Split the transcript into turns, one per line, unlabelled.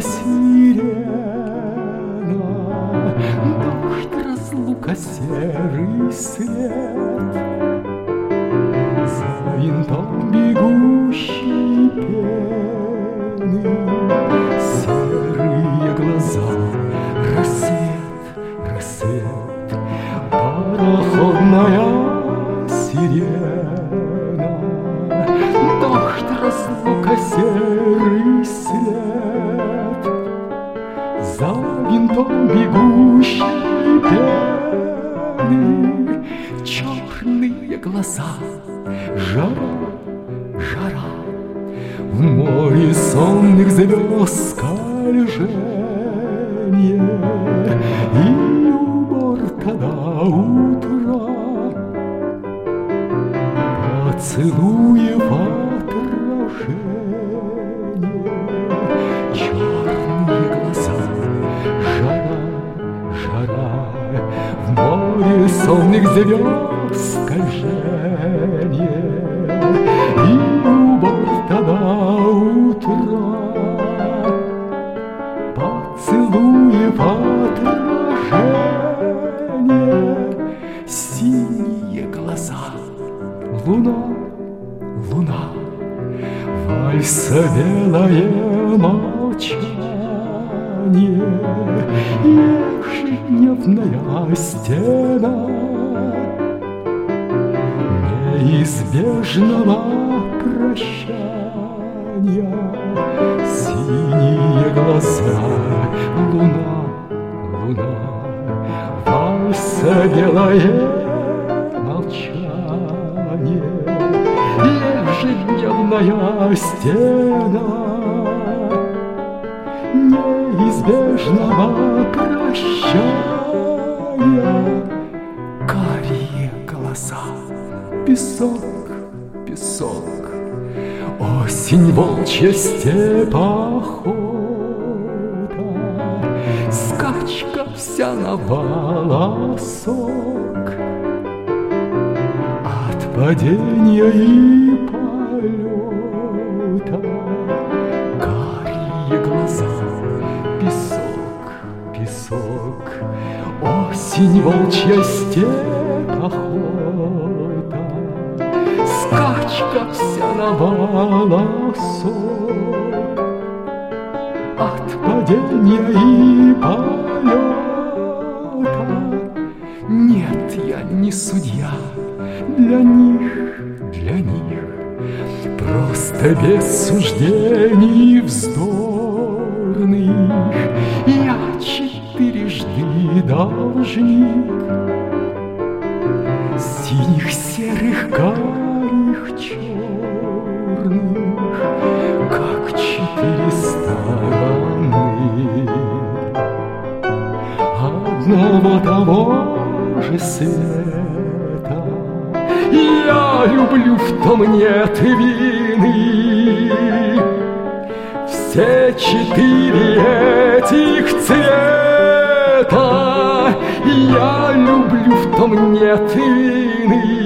сирена, дождь, разлука, серый свет, за винтом бегущей пены серые глаза, рассвет, рассвет, пароходная сирена, дождь, разлука, серый свет, за винтом бегущей пены черные глаза, жара, жара, в море сонных звезд скольженье, и у борта до утра поцелуев отражение, черные глаза, жара, жара, в море сонных звезд скольженье, и у борта до утра поцелуев отражение, синие глаза, луна, луна, вальса белое молчание, ежедневная стена неизбежного прощания, синие глаза, луна, луна, вальса белое молчание, ежедневная стена неизбежного прощания, карие глаза, песок, песок, осень, волчья степь, охота, скачка вся на волосок, от падения и полета, карие глаза, песок, песок, осень, волчья степь, охота, скачка вся на волосок, от падения и полета. Нет, я не судья для них, просто без суждений вздорных я четырежды должник синих, серых, карих, черных, как четыре стороны одного того же света. Я люблю, в том нет вины, все четыре этих цвета. Я люблю, в том нет вины,